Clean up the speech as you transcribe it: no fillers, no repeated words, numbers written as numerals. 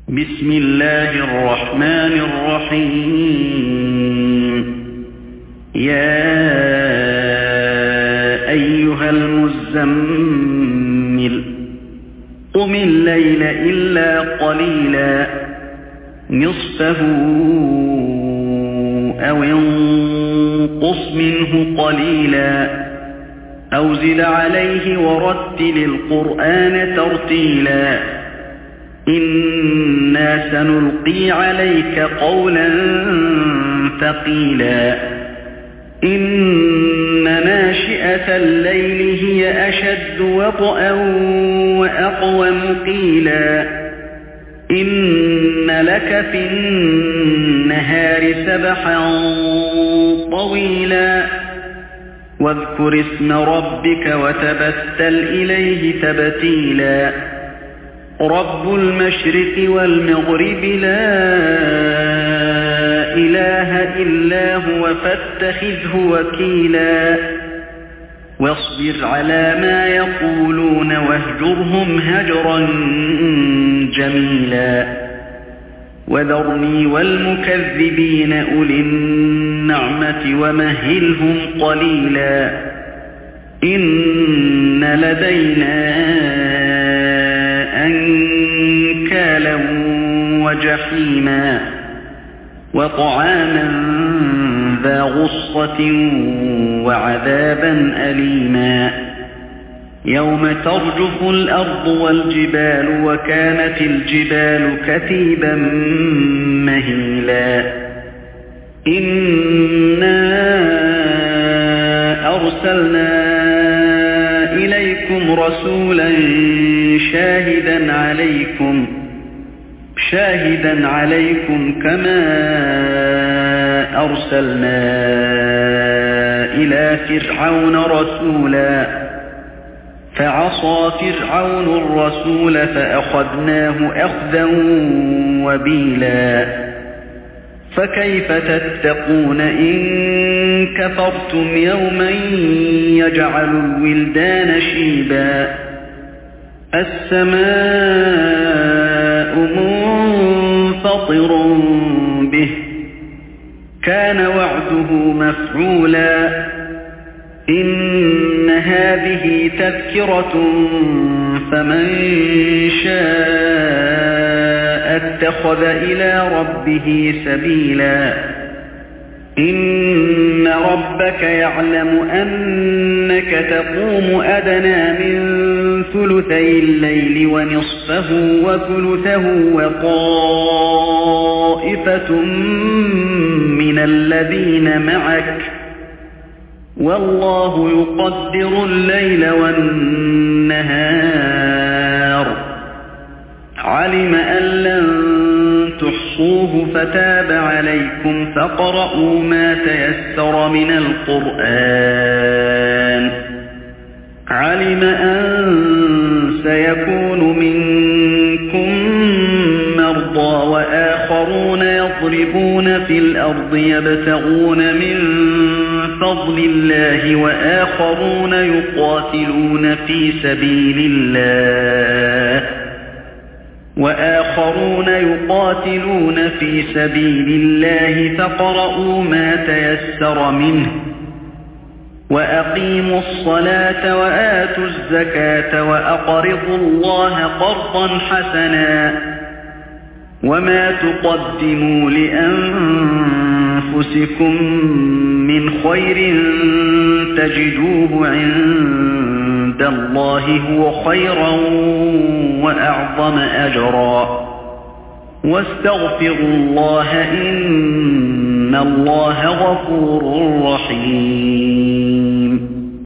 بسم الله الرحمن الرحيم يا أيها المزمل قم الليل إلا قليلا نصفه أو انقص منه قليلا أو زد عليه ورتل القرآن ترتيلا إنا سنلقي عليك قولا ثقيلا إن ناشئة الليل هي أشد وطئا وأقوم قيلا إن لك في النهار سبحا طويلا واذكر اسم ربك وتبتل إليه تبتيلا رب المشرق والمغرب لا إله إلا هو فاتخذه وكيلا واصبر على ما يقولون واهجرهم هجرا جميلا وذرني والمكذبين أولي النعمة ومهلهم قليلا إن لدينا أنكالا وجحيما وطعاما ذا غصة وعذابا أليما يوم ترجف الأرض والجبال وكانت الجبال كثيبا مهيلا إنا أرسلنا إليكم رسولا شاهدا عليكم كما أرسلنا إلى فرعون رسولا فعصى فرعون الرسول فأخذناه أخذا وبيلا فكيف تتقون إن كفرتم يوما يجعل الولدان شيبا السماء منفطر به كان وعده مفعولا إن هذه تذكرة فمن شاء اتخذ إلى ربه سبيلا إن ربك يعلم أنك تقوم أدنى من ثلثي الليل ونصفه وثلثه وطائفة من الذين معك والله يقدر الليل والنهار علم أن لن تحصوه فتاب عليكم فاقرؤوا ما تيسر من القرآن علم أن سيكون منكم مرضى وآخرون يضربون في الأرض يبتغون من فضل الله وآخرون يقاتلون في سبيل الله فاقرؤوا ما تيسر منه وأقيموا الصلاة وآتوا الزكاة وأقرضوا الله قرضا حسنا وما تقدموا لأنفسكم من خير تجدوه عند الله هو خيرا وأعظم أجرا واستغفروا الله إن الله غفور رحيم